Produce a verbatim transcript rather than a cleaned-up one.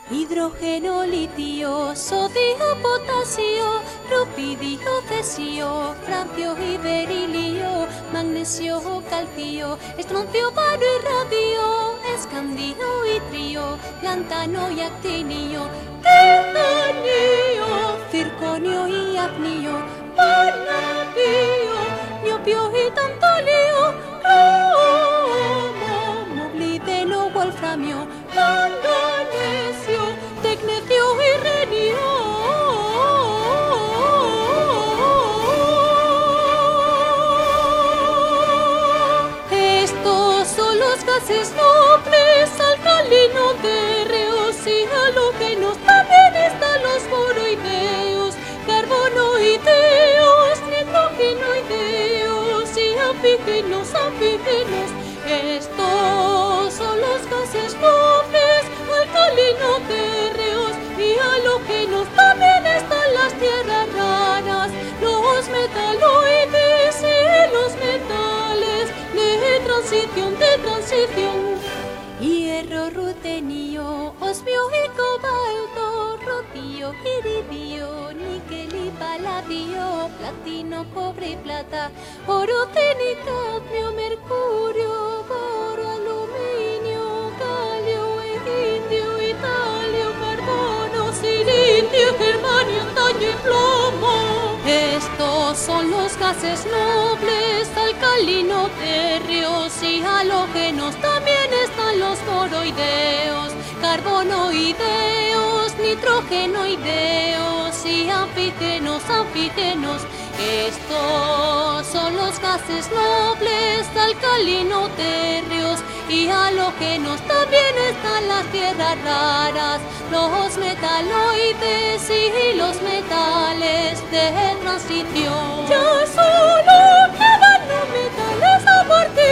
Hidrógeno, litio, sodio, potasio, rubidio, cesio, francio y berilio, magnesio, calcio, estroncio, bario y radio, escandio y trio, lantano y actinio, titanio, circonio y apnio, paladio, niobio y tantalio, cromo, molibdeno, wolframio, manganesio, tecnecio y renio. Estos son los gases nobles, alcalino, terreos y halógenos. También están los boroideos, carbonoideos, nitrogenoideos y anfígenos, anfígenos. Estos son los gases nobles, alcalino, terreos y halógenos. También están las tierras raras, los metaloides y los metales de transición, de transición. Hierro, rutenio, osmio y cobalto, rodio, iridio, níquel y paladio, platino, cobre y plata, oro, tin y cadmio, mercurio, boro, aluminio, galio, e indio, italio, carbono, silicio, germanio, estaño y plomo. Estos son los gases nobles, alcalino, terreos y halógenos. También están los boroideos, carbonoideos, nitrogenoideos y anfígenos, anfígenos. Estos son los gases nobles, alcalino, terreos y halógenos. También están las tierras raras, los metaloides y los metales de transición. Ya solo quedan los metales a partir